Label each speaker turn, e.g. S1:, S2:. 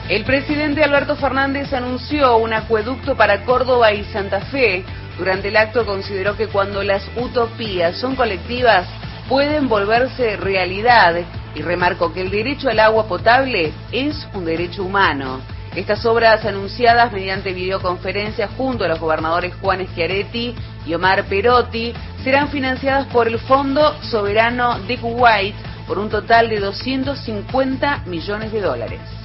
S1: El presidente Alberto Fernández anunció un acueducto para Córdoba y Santa Fe. Durante el acto consideró que cuando las utopías son colectivas, pueden volverse realidad y remarcó que el derecho al agua potable es un derecho humano. Estas obras, anunciadas mediante videoconferencia junto a los gobernadores Juan Schiaretti y Omar Perotti, serán financiadas por el Fondo Soberano de Kuwait por un total de $250 millones.